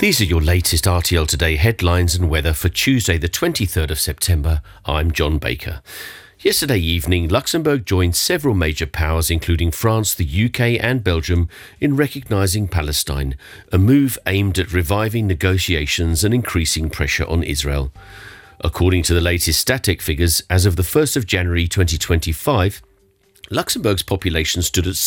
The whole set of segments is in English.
These are your latest RTL Today headlines and weather for Tuesday the 23rd of September. I'm John Baker. Yesterday evening, Luxembourg joined several major powers, including France, the UK and Belgium, in recognising Palestine, a move aimed at reviving negotiations and increasing pressure on Israel. According to the latest static figures, as of the 1st of January 2025, Luxembourg's population stood at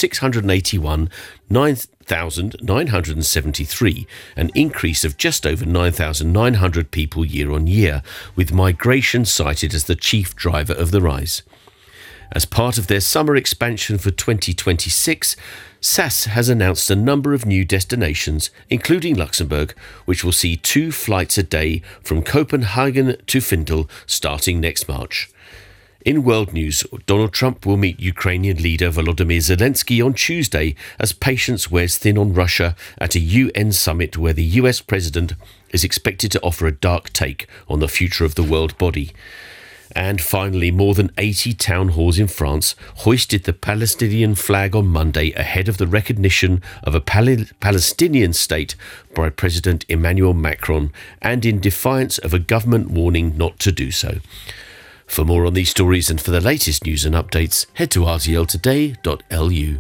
681,973, an increase of just over 9,900 people year on year, with migration cited as the chief driver of the rise. As part of their summer expansion for 2026, SAS has announced a number of new destinations, including Luxembourg, which will see 2 flights a day from Copenhagen to Findel starting next March. In world news, Donald Trump will meet Ukrainian leader Volodymyr Zelensky on Tuesday as patience wears thin on Russia at a UN summit where the US president is expected to offer a dark take on the future of the world body. And finally, more than 80 town halls in France hoisted the Palestinian flag on Monday ahead of the recognition of a Palestinian state by President Emmanuel Macron and in defiance of a government warning not to do so. For more on these stories and for the latest news and updates, head to rtltoday.lu.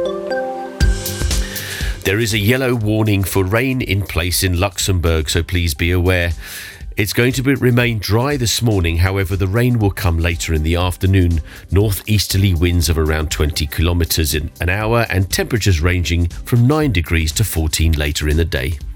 There is a yellow warning for rain in place in Luxembourg, so please be aware. It's going to remain dry this morning, however the rain will come later in the afternoon. Northeasterly winds of around 20 kilometres an hour and temperatures ranging from 9 degrees to 14 later in the day.